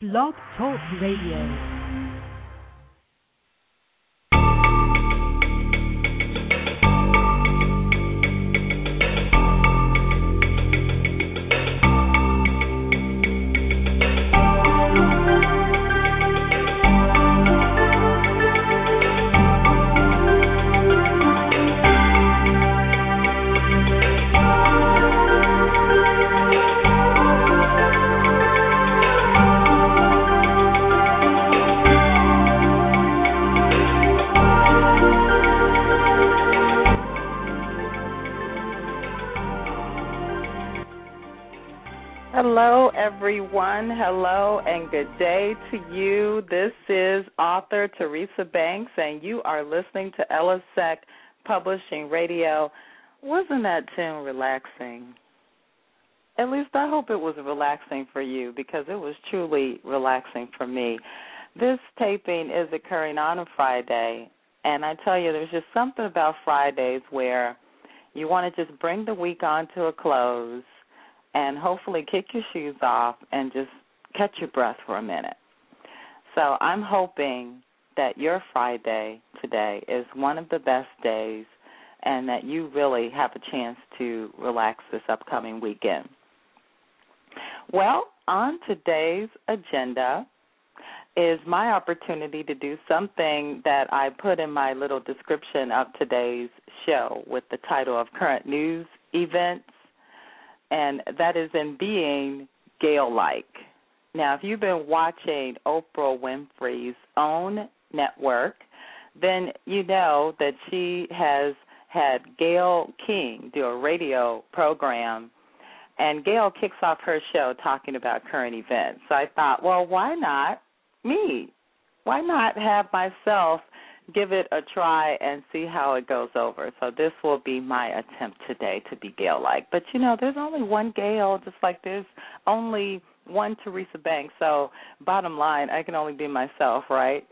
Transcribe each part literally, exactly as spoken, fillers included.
Blog Talk Radio. Hello, everyone. Hello, and good day to you. This is author Teresa Banks, and you are listening to Elisec Publishing Radio. Wasn't that tune relaxing? At least I hope it was relaxing for you, because it was truly relaxing for me. This taping is occurring on a Friday, and I tell you, there's just something about Fridays where you want to just bring the week on to a close and hopefully kick your shoes off and just catch your breath for a minute. So I'm hoping that your Friday today is one of the best days and that you really have a chance to relax this upcoming weekend. Well, on today's agenda is my opportunity to do something that I put in my little description of today's show with the title of Current News Events, and that is in being Gayle-like. Now, if you've been watching Oprah Winfrey's own network, then you know that she has had Gayle King do a radio program, and Gayle kicks off her show talking about current events. So I thought, well, why not me? Why not have myself give it a try and see how it goes over? So this will be my attempt today to be Gayle-like. But, you know, there's only one Gayle, just like there's only one Teresa Banks. So bottom line, I can only be myself, right?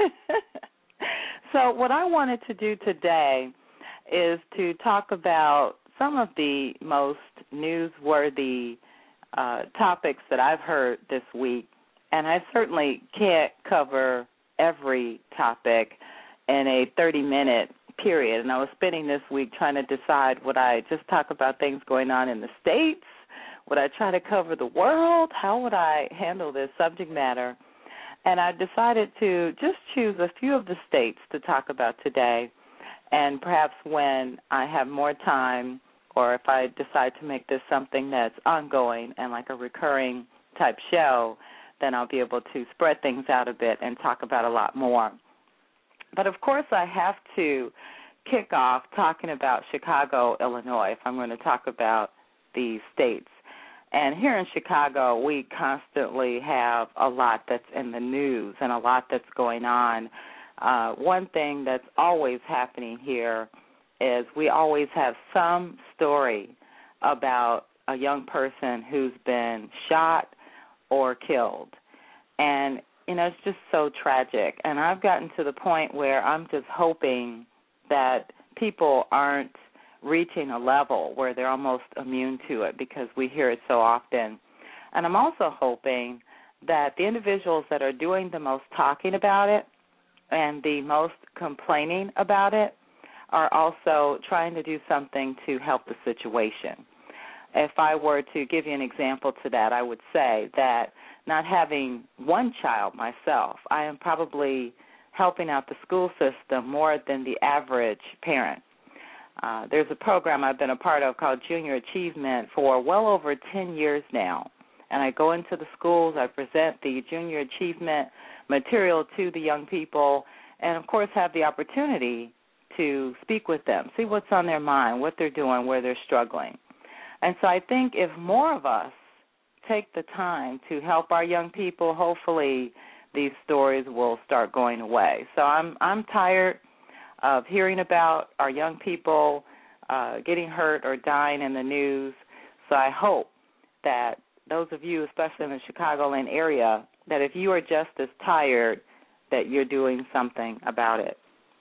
So what I wanted to do today is to talk about some of the most newsworthy uh, topics that I've heard this week. And I certainly can't cover every topic in a thirty-minute period. And I was spending this week trying to decide, would I just talk about things going on in the States? Would I try to cover the world? How would I handle this subject matter? And I decided to just choose a few of the states to talk about today. And perhaps when I have more time, or if I decide to make this something that's ongoing and like a recurring type show, then I'll be able to spread things out a bit and talk about a lot more. But, of course, I have to kick off talking about Chicago, Illinois, if I'm going to talk about the states. And here in Chicago, we constantly have a lot that's in the news and a lot that's going on. Uh, one thing that's always happening here is we always have some story about a young person who's been shot or killed. And you know, it's just so tragic. And I've gotten to the point where I'm just hoping that people aren't reaching a level where they're almost immune to it, because we hear it so often. And I'm also hoping that the individuals that are doing the most talking about it and the most complaining about it are also trying to do something to help the situation. If I were to give you an example to that, I would say that not having one child myself, I am probably helping out the school system more than the average parent. Uh, there's a program I've been a part of called Junior Achievement for well over ten years now. And I go into the schools, I present the Junior Achievement material to the young people, and, of course, have the opportunity to speak with them, see what's on their mind, what they're doing, where they're struggling. And so I think if more of us take the time to help our young people, hopefully these stories will start going away. So I'm I'm tired of hearing about our young people uh, getting hurt or dying in the news. So I hope that those of you, especially in the Chicagoland area, that if you are just as tired, that you're doing something about it.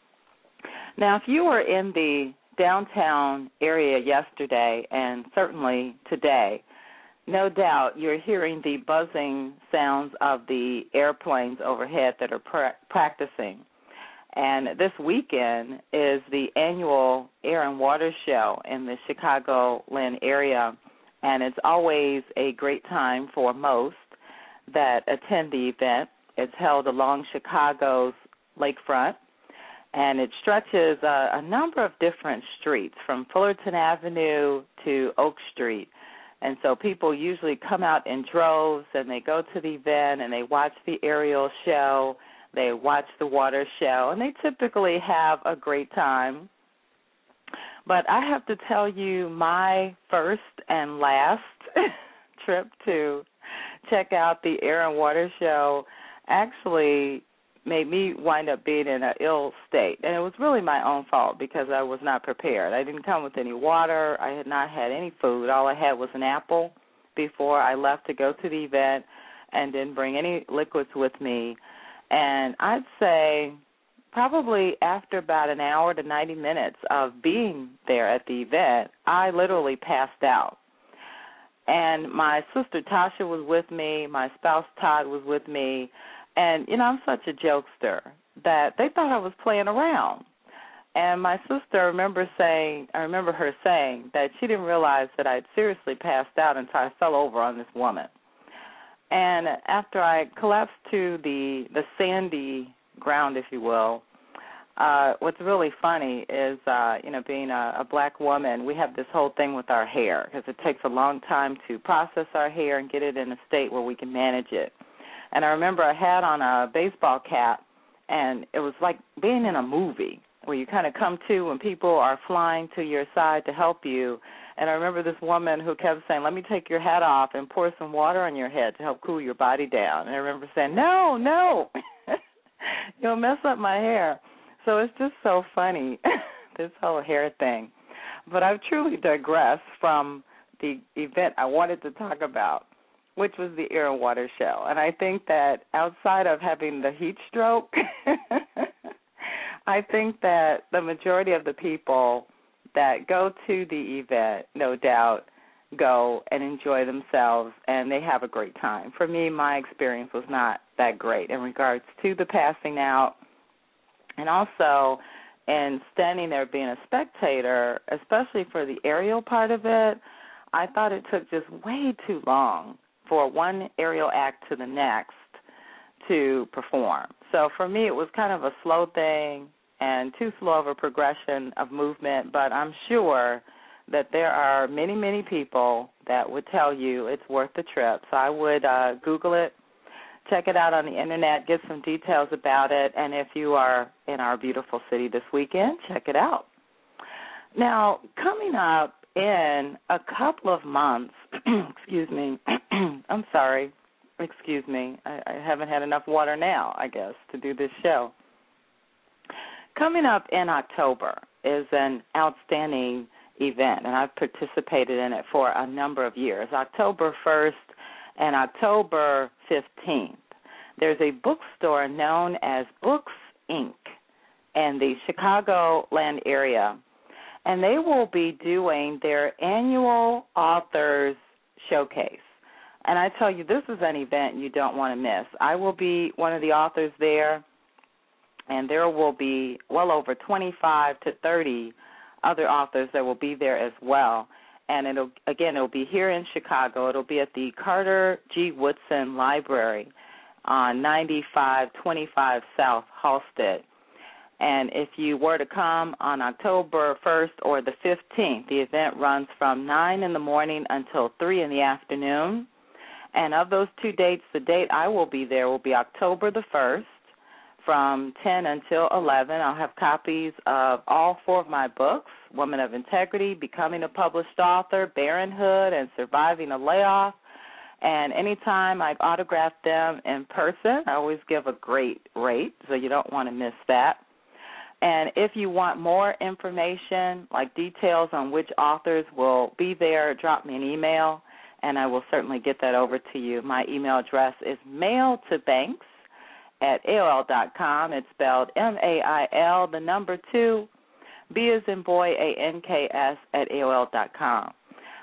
Now, if you were in the downtown area yesterday and certainly today, no doubt you're hearing the buzzing sounds of the airplanes overhead that are pra- practicing. And this weekend is the annual Air and Water Show in the Chicagoland area, and it's always a great time for most that attend the event. It's held along Chicago's lakefront, and it stretches a, a number of different streets from Fullerton Avenue to Oak Street. And so people usually come out in droves, and they go to the event, and they watch the aerial show, they watch the water show, and they typically have a great time. But I have to tell you, my first and last trip to check out the Air and Water Show actually made me wind up being in an ill state. And it was really my own fault because I was not prepared. I didn't come with any water. I had not had any food. All I had was an apple before I left to go to the event, and didn't bring any liquids with me. And I'd say probably after about an hour to ninety minutes of being there at the event, I literally passed out. And my sister Tasha was with me. My spouse Todd was with me. And, you know, I'm such a jokester that they thought I was playing around. And my sister, I remember saying, I remember her saying that she didn't realize that I'd seriously passed out until I fell over on this woman. And after I collapsed to the the sandy ground, if you will, uh, what's really funny is, uh, you know, being a, a black woman, we have this whole thing with our hair because it takes a long time to process our hair and get it in a state where we can manage it. And I remember I had on a baseball cap, and it was like being in a movie where you kind of come to when people are flying to your side to help you. And I remember this woman who kept saying, let me take your hat off and pour some water on your head to help cool your body down. And I remember saying, no, no, you'll mess up my hair. So it's just so funny, this whole hair thing. But I've truly digressed from the event I wanted to talk about, which was the Air and Water Show. And I think that outside of having the heat stroke, I think that the majority of the people that go to the event, no doubt, go and enjoy themselves, and they have a great time. For me, my experience was not that great in regards to the passing out, and also in standing there being a spectator, especially for the aerial part of it. I thought it took just way too long for one aerial act to the next to perform. So for me, it was kind of a slow thing and too slow of a progression of movement, but I'm sure that there are many, many people that would tell you it's worth the trip. So I would uh, Google it, check it out on the Internet, get some details about it, and if you are in our beautiful city this weekend, check it out. Now, coming up in a couple of months, excuse me, I'm sorry, excuse me, I, I haven't had enough water now, I guess, to do this show. Coming up in October is an outstanding event, and I've participated in it for a number of years. October first and October fifteenth, there's a bookstore known as Books, Incorporated in the Chicagoland area, and they will be doing their annual authors showcase. And I tell you, this is an event you don't want to miss. I will be one of the authors there, and there will be well over twenty-five to thirty other authors that will be there as well. And it'll again, it'll be here in Chicago. It'll be at the Carter G. Woodson Library on ninety-five twenty-five South Halsted. And if you were to come on October first or the fifteenth, the event runs from nine in the morning until three in the afternoon. And of those two dates, the date I will be there will be October the first from ten until eleven. I'll have copies of all four of my books, Woman of Integrity, Becoming a Published Author, Parenthood, and Surviving a Layoff. And anytime I've autographed them in person, I always give a great rate, so you don't want to miss that. And if you want more information, like details on which authors will be there, drop me an email, and I will certainly get that over to you. My email address is mailtobanks at A O L dot com. It's spelled M A I L, the number two, B as in boy, A N K S, at A O L dot com.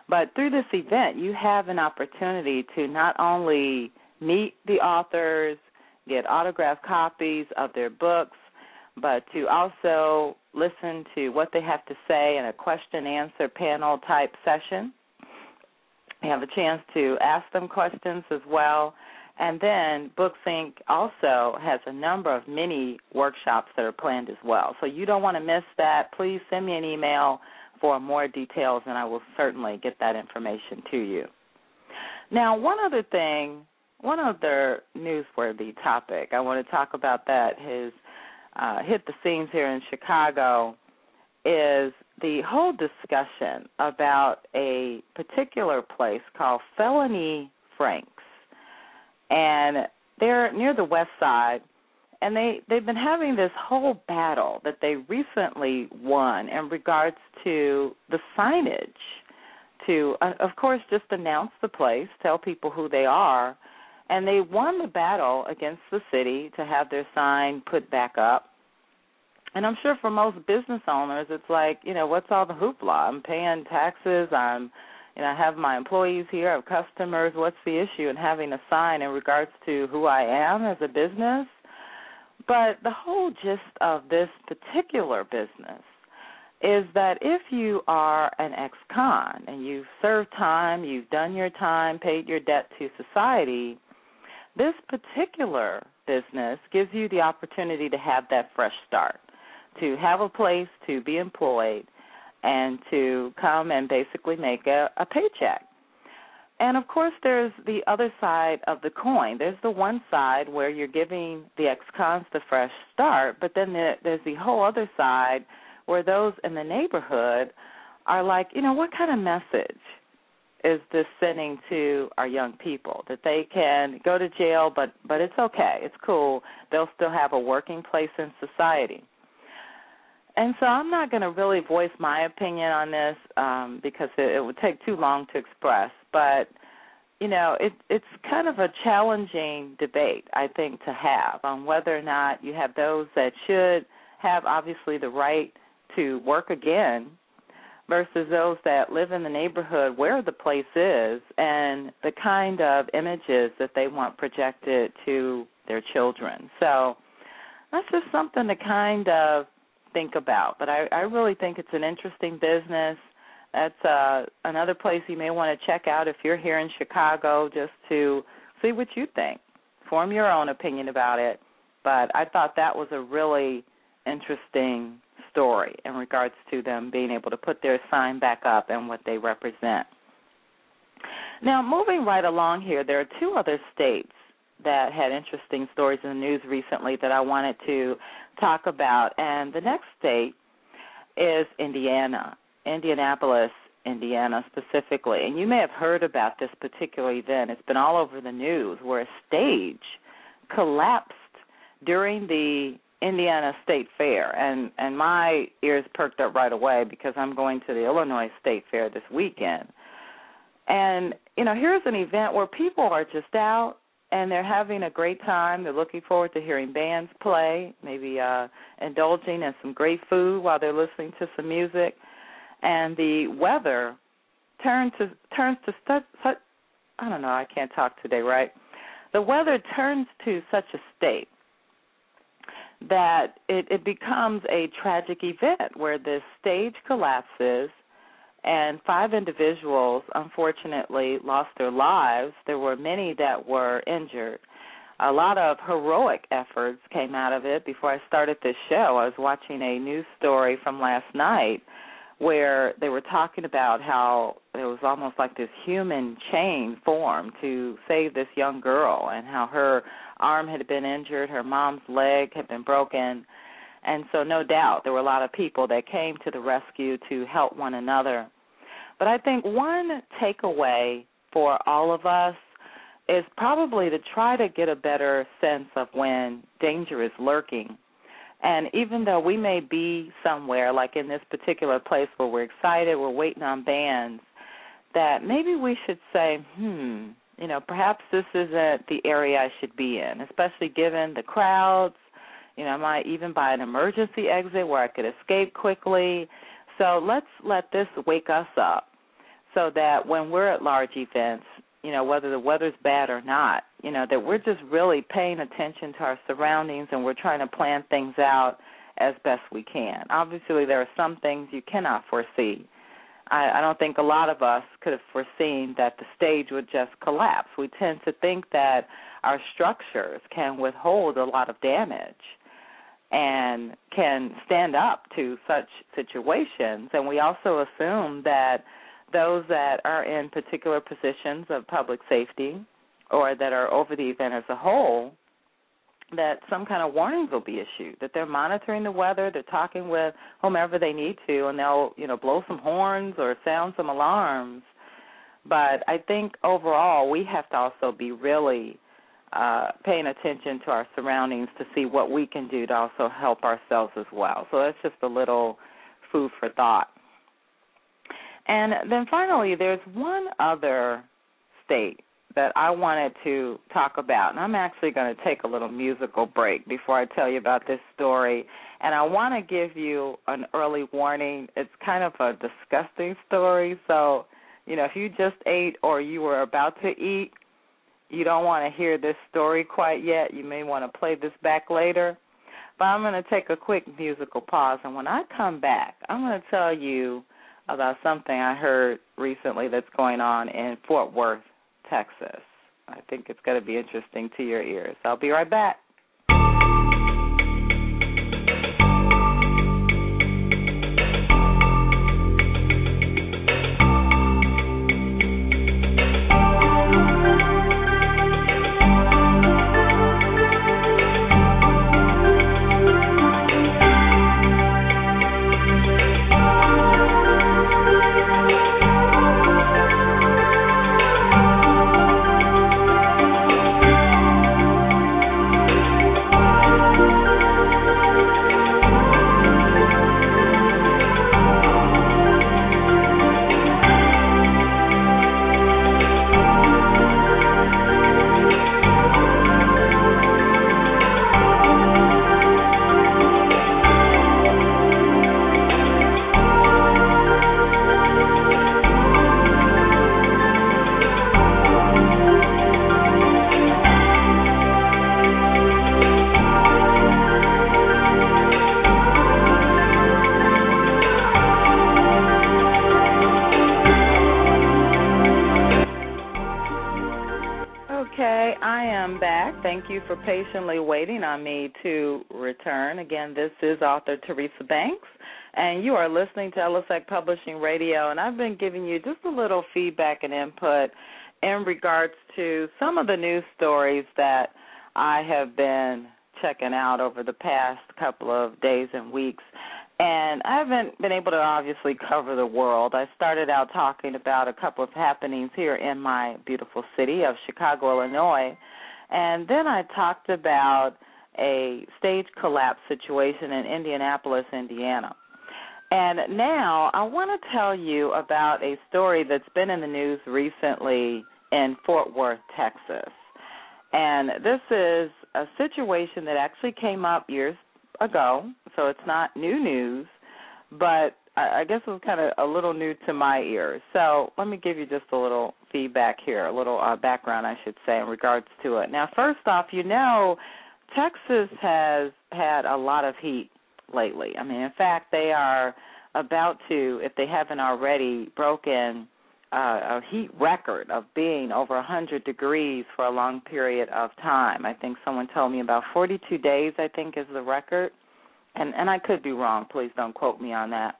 But through this event, you have an opportunity to not only meet the authors, get autographed copies of their books, but to also listen to what they have to say in a question-answer panel type session. You have a chance to ask them questions as well. And then BookSync also has a number of mini workshops that are planned as well. So you don't want to miss that. Please send me an email for more details, and I will certainly get that information to you. Now, one other thing, one other newsworthy topic I want to talk about that has uh, hit the scenes here in Chicago is the whole discussion about a particular place called Felony Franks. And they're near the west side, and they, they've been having this whole battle that they recently won in regards to the signage to, uh, of course, just announce the place, tell people who they are, and they won the battle against the city to have their sign put back up. And I'm sure for most business owners, it's like, you know, what's all the hoopla? I'm paying taxes, I'm You know, I have my employees here, I have customers. What's the issue in having a sign in regards to who I am as a business? But the whole gist of this particular business is that if you are an ex-con and you've served time, you've done your time, paid your debt to society, this particular business gives you the opportunity to have that fresh start, to have a place to be employed, and to come and basically make a, a paycheck. And, of course, there's the other side of the coin. There's the one side where you're giving the ex-cons the fresh start, but then there, there's the whole other side where those in the neighborhood are like, you know, what kind of message is this sending to our young people? That they can go to jail, but, but it's okay, it's cool. They'll still have a working place in society. And so I'm not going to really voice my opinion on this um, because it, it would take too long to express. But, you know, it, it's kind of a challenging debate, I think, to have on whether or not you have those that should have, obviously, the right to work again versus those that live in the neighborhood where the place is and the kind of images that they want projected to their children. So that's just something to kind of think about. But I, I really think it's an interesting business. That's uh, another place you may want to check out if you're here in Chicago, just to see what you think. Form your own opinion about it. But I thought that was a really interesting story in regards to them being able to put their sign back up and what they represent. Now, moving right along here, there are two other states that had interesting stories in the news recently that I wanted to talk about. And the next state is Indiana, Indianapolis, Indiana specifically. And you may have heard about this particular event. It's been all over the news where a stage collapsed during the Indiana State Fair. And, and my ears perked up right away because I'm going to the Illinois State Fair this weekend. And, you know, here's an event where people are just out and they're having a great time. They're looking forward to hearing bands play, maybe uh, indulging in some great food while they're listening to some music. And the weather turns to turns to such, such I don't know, I can't talk today, right? The weather turns to such a state that it, it becomes a tragic event where the stage collapses and five individuals, unfortunately, lost their lives. There were many that were injured. A lot of heroic efforts came out of it. Before I started this show, I was watching a news story from last night where they were talking about how there was almost like this human chain formed to save this young girl and how her arm had been injured, her mom's leg had been broken. And so no doubt there were a lot of people that came to the rescue to help one another. But I think one takeaway for all of us is probably to try to get a better sense of when danger is lurking. And even though we may be somewhere, like in this particular place where we're excited, we're waiting on bands, that maybe we should say, hmm, you know, perhaps this isn't the area I should be in, especially given the crowds. You know, I might even buy an emergency exit where I could escape quickly. So let's let this wake us up so that when we're at large events, you know, whether the weather's bad or not, you know, that we're just really paying attention to our surroundings and we're trying to plan things out as best we can. Obviously, there are some things you cannot foresee. I, I don't think a lot of us could have foreseen that the stage would just collapse. We tend to think that our structures can withhold a lot of damage and can stand up to such situations. And we also assume that those that are in particular positions of public safety or that are over the event as a whole, that some kind of warnings will be issued, that they're monitoring the weather, they're talking with whomever they need to, and they'll, you know, blow some horns or sound some alarms. But I think overall we have to also be really uh, paying attention to our surroundings to see what we can do to also help ourselves as well. So that's just a little food for thought. And then finally, there's one other state that I wanted to talk about, and I'm actually going to take a little musical break before I tell you about this story. And I want to give you an early warning. It's kind of a disgusting story, so, you know, if you just ate or you were about to eat, you don't want to hear this story quite yet. You may want to play this back later. But I'm going to take a quick musical pause, and when I come back, I'm going to tell you about something I heard recently that's going on in Fort Worth, Texas. I think it's going to be interesting to your ears. I'll be right back. Thank you for patiently waiting on me to return. Again, this is author Teresa Banks, and you are listening to L S A C Publishing Radio, and I've been giving you just a little feedback and input in regards to some of the news stories that I have been checking out over the past couple of days and weeks. And I haven't been able to obviously cover the world. I started out talking about a couple of happenings here in my beautiful city of Chicago, Illinois. And then I talked about a stage collapse situation in Indianapolis, Indiana. And now I want to tell you about a story that's been in the news recently in Fort Worth, Texas. And this is a situation that actually came up years ago, so it's not new news, but I guess it was kind of a little new to my ears. So let me give you just a little feedback here, a little uh, background, I should say, in regards to it. Now, first off, you know, Texas has had a lot of heat lately. I mean, in fact, they are about to, if they haven't already, broken uh, a heat record of being over one hundred degrees for a long period of time. I think someone told me about forty-two days, I think, is the record. And, and I could be wrong. Please don't quote me on that.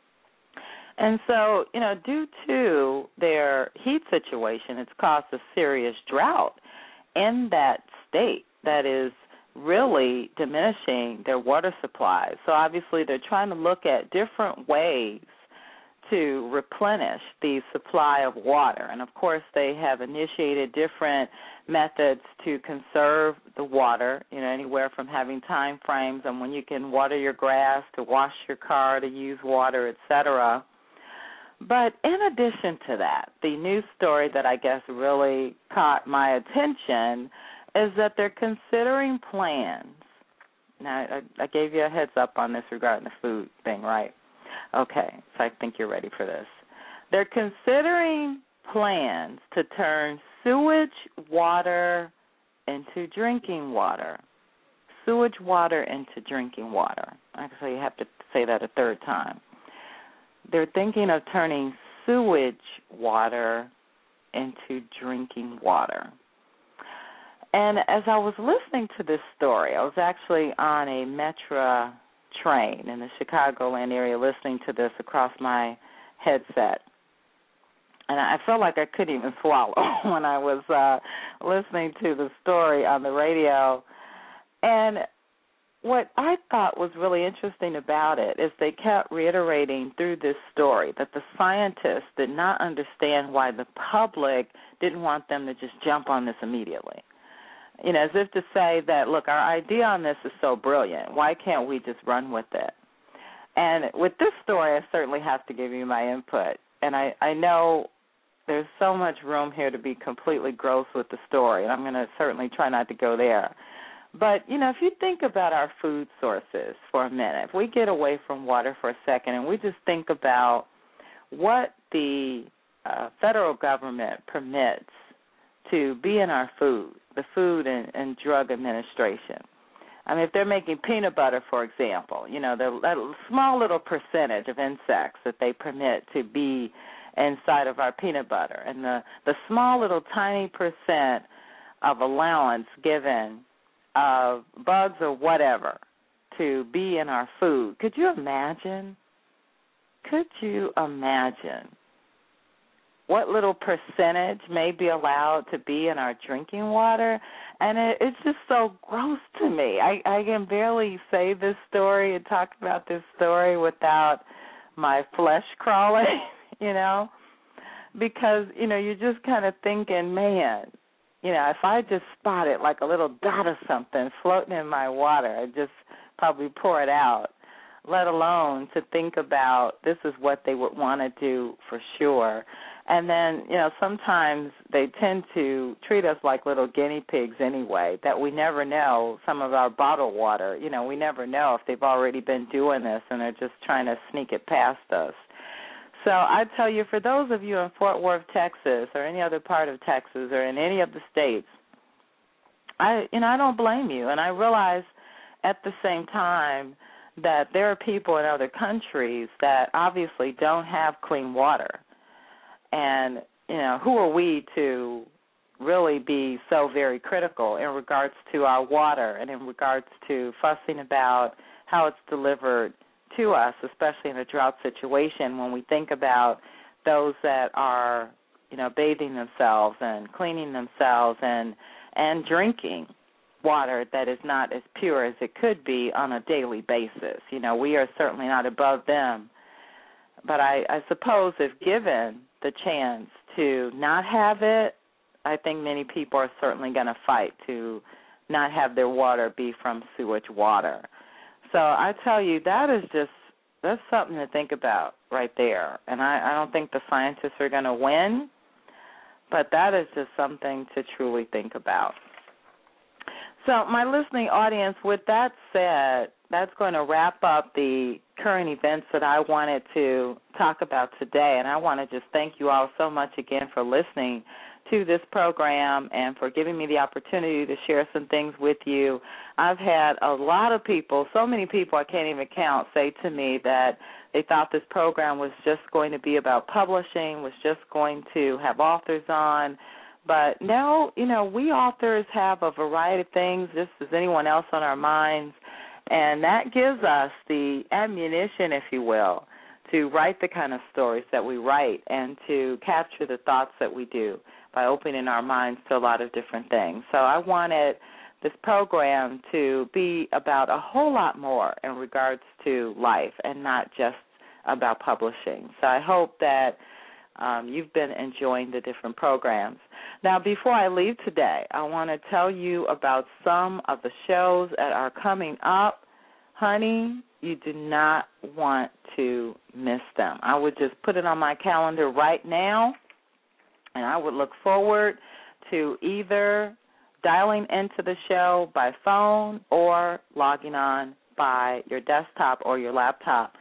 And so, you know, due to their heat situation, it's caused a serious drought in that state that is really diminishing their water supply. So obviously they're trying to look at different ways to replenish the supply of water. And, of course, they have initiated different methods to conserve the water, you know, anywhere from having time frames on when you can water your grass, to wash your car, to use water, et cetera. But in addition to that, the news story that I guess really caught my attention is that they're considering plans. Now, I, I gave you a heads up on this regarding the food thing, right? Okay, so I think you're ready for this. They're considering plans to turn sewage water into drinking water. Sewage water into drinking water. Actually, you have to say that a third time. They're thinking of turning sewage water into drinking water. And as I was listening to this story, I was actually on a Metra train in the Chicagoland area listening to this across my headset. And I felt like I couldn't even swallow when I was uh, listening to the story on the radio. And what I thought was really interesting about it is they kept reiterating through this story that the scientists did not understand why the public didn't want them to just jump on this immediately. You know, as if to say that, look, our idea on this is so brilliant. Why can't we just run with it? And with this story, I certainly have to give you my input. And I, I know there's so much room here to be completely gross with the story, and I'm going to certainly try not to go there. But, you know, if you think about our food sources for a minute, if we get away from water for a second and we just think about what the uh, federal government permits to be in our food, the Food and, and Drug Administration. I mean, if they're making peanut butter, for example, you know, the that small little percentage of insects that they permit to be inside of our peanut butter, and the, the small little tiny percent of allowance given of bugs or whatever to be in our food. Could you imagine? Could you imagine what little percentage may be allowed to be in our drinking water? And it, it's just so gross to me. I, I can barely say this story and talk about this story without my flesh crawling, you know, because, you know, you're just kind of thinking, man, you know, if I just spotted like a little dot of something floating in my water, I'd just probably pour it out, let alone to think about this is what they would want to do for sure. And then, you know, sometimes they tend to treat us like little guinea pigs anyway, that we never know some of our bottled water. You know, we never know if they've already been doing this and they're just trying to sneak it past us. So I tell you, for those of you in Fort Worth, Texas, or any other part of Texas, or in any of the states, I, you know, I don't blame you. And I realize at the same time that there are people in other countries that obviously don't have clean water. And, you know, who are we to really be so very critical in regards to our water and in regards to fussing about how it's delivered to us, especially in a drought situation, when we think about those that are, you know, bathing themselves and cleaning themselves and and drinking water that is not as pure as it could be on a daily basis. You know, we are certainly not above them. But I, I suppose if given the chance to not have it, I think many people are certainly going to fight to not have their water be from sewage water. So I tell you, that is just, that's something to think about right there. And I, I don't think the scientists are going to win, but that is just something to truly think about. So my listening audience, with that said, that's going to wrap up the current events that I wanted to talk about today. And I want to just thank you all so much again for listening to this program and for giving me the opportunity to share some things with you. I've had a lot of people, so many people I can't even count, say to me that they thought this program was just going to be about publishing, was just going to have authors on. But no, you know, we authors have a variety of things, just as anyone else on our minds, and that gives us the ammunition, if you will, to write the kind of stories that we write and to capture the thoughts that we do by opening our minds to a lot of different things. So I wanted this program to be about a whole lot more in regards to life and not just about publishing. So I hope that um, you've been enjoying the different programs. Now, before I leave today, I want to tell you about some of the shows that are coming up. Honey, you do not want to miss them. I would just put it on my calendar right now, and I would look forward to either dialing into the show by phone or logging on by your desktop or your laptop.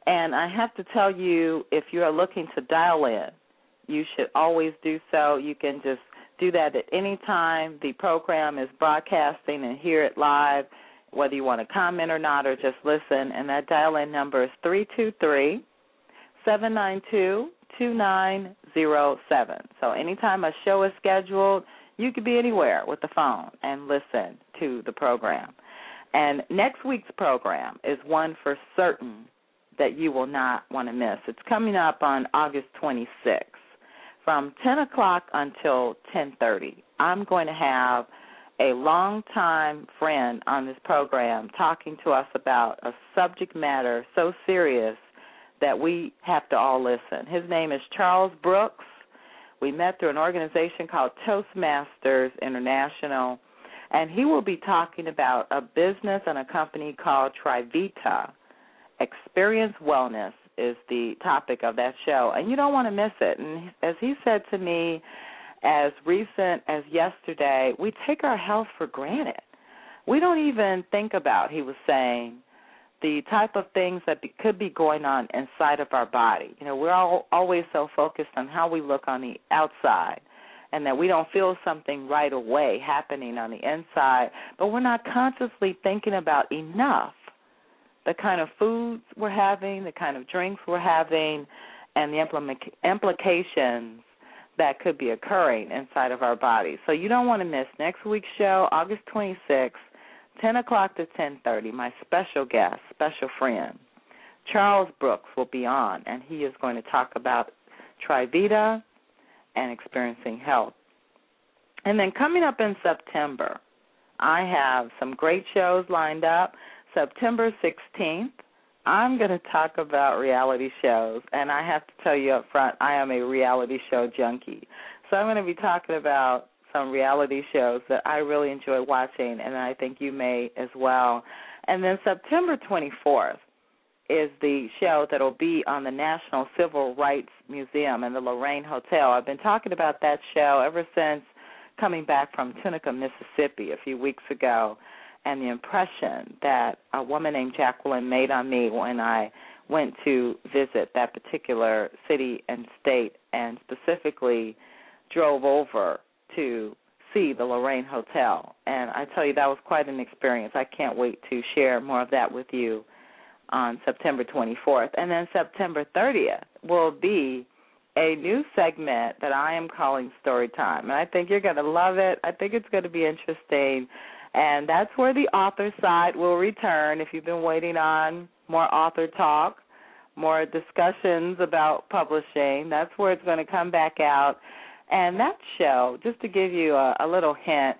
And I have to tell you, if you are looking to dial in, you should always do so. You can just do that at any time. The program is broadcasting and hear it live, whether you want to comment or not or just listen. And that dial-in number is three two three, seven nine two, two nine zero seven. So anytime a show is scheduled, you could be anywhere with the phone and listen to the program. And next week's program is one for certain that you will not want to miss. It's coming up on August twenty-sixth from ten o'clock until ten thirty. I'm going to have a longtime friend on this program talking to us about a subject matter so serious that we have to all listen. His name is Charles Brooks. We met through an organization called Toastmasters International, and he will be talking about a business and a company called Trivita. Experience Wellness is the topic of that show, and you don't want to miss it. And as he said to me as recent as yesterday, we take our health for granted. We don't even think about, he was saying, the type of things that be, could be going on inside of our body. You know, we're all, always so focused on how we look on the outside and that we don't feel something right away happening on the inside, but we're not consciously thinking about enough the kind of foods we're having, the kind of drinks we're having, and the implica- implications that could be occurring inside of our bodies. So you don't want to miss next week's show, August twenty-sixth, ten o'clock to ten thirty. My special guest, special friend, Charles Brooks, will be on, and he is going to talk about Trivita and experiencing health. And then coming up in September, I have some great shows lined up. September sixteenth, I'm going to talk about reality shows, and I have to tell you up front, I am a reality show junkie. So I'm going to be talking about some reality shows that I really enjoy watching, and I think you may as well. And then September twenty-fourth is the show that will be on the National Civil Rights Museum in the Lorraine Hotel. I've been talking about that show ever since coming back from Tunica, Mississippi a few weeks ago, and the impression that a woman named Jacqueline made on me when I went to visit that particular city and state and specifically drove over to see the Lorraine Hotel. And I tell you, that was quite an experience. I can't wait to share more of that with you on September twenty-fourth. And then September thirtieth will be a new segment that I am calling Story Time. And I think you're going to love it. I think it's going to be interesting. And that's where the author side will return. If you've been waiting on more author talk, more discussions about publishing, that's where it's going to come back out. And that show, just to give you a, a little hint,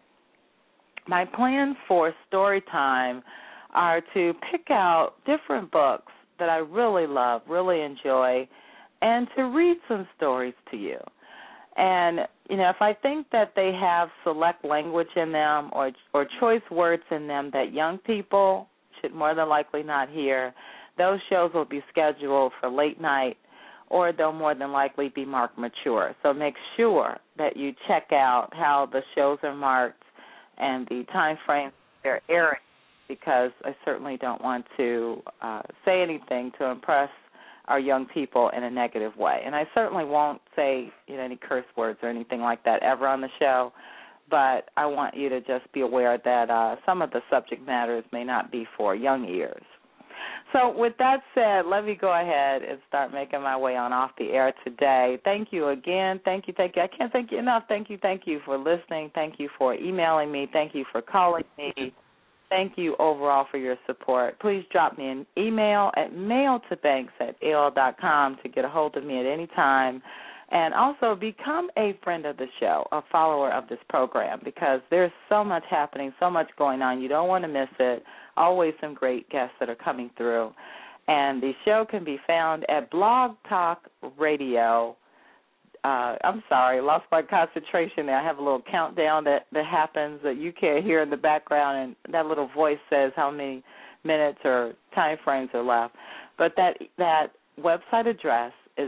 my plans for Story Time are to pick out different books that I really love, really enjoy, and to read some stories to you. And, you know, if I think that they have select language in them or or choice words in them that young people should more than likely not hear, those shows will be scheduled for late night, or they'll more than likely be marked mature. So make sure that you check out how the shows are marked and the time frame they're airing, because I certainly don't want to uh, say anything to impress our young people in a negative way. And I certainly won't say, you know, any curse words or anything like that ever on the show, but I want you to just be aware that uh, some of the subject matters may not be for young ears. So with that said, let me go ahead and start making my way on off the air today. Thank you again. Thank you, thank you. I can't thank you enough. Thank you, thank you for listening. Thank you for emailing me. Thank you for calling me. Thank you overall for your support. Please drop me an email at mailtobanks at A O L dot com to get a hold of me at any time. And also become a friend of the show, a follower of this program, because there's so much happening, so much going on. You don't want to miss it. Always some great guests that are coming through. And the show can be found at Blog Talk Radio. Uh, I'm sorry, lost my concentration there. I have a little countdown that, that happens that you can't hear in the background, and that little voice says how many minutes or time frames are left. But that that website address is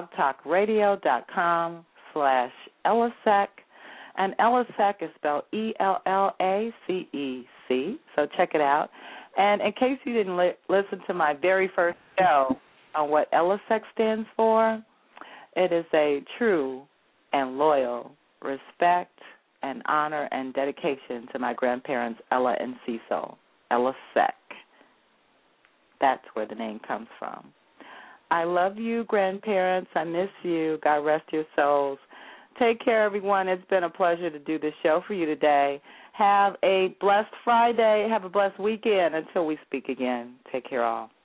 blogtalkradio.com slash Ellasec, and Ellasec is spelled E L L A C E C, so check it out. And in case you didn't li- listen to my very first show, on what ELASEC stands for. It is a true and loyal respect and honor and dedication to my grandparents, Ella and Cecil. ELASEC. That's where the name comes from. I love you, grandparents. I miss you. God rest your souls. Take care, everyone. It's been a pleasure to do this show for you today. Have a blessed Friday. Have a blessed weekend until we speak again. Take care, all.